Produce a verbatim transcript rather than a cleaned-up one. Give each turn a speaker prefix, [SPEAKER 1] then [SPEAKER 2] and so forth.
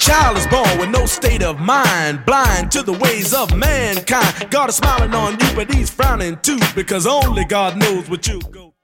[SPEAKER 1] child is born with no state of mind, blind to the ways of mankind. God is smiling on you, but he's frowning too, because only God knows what you go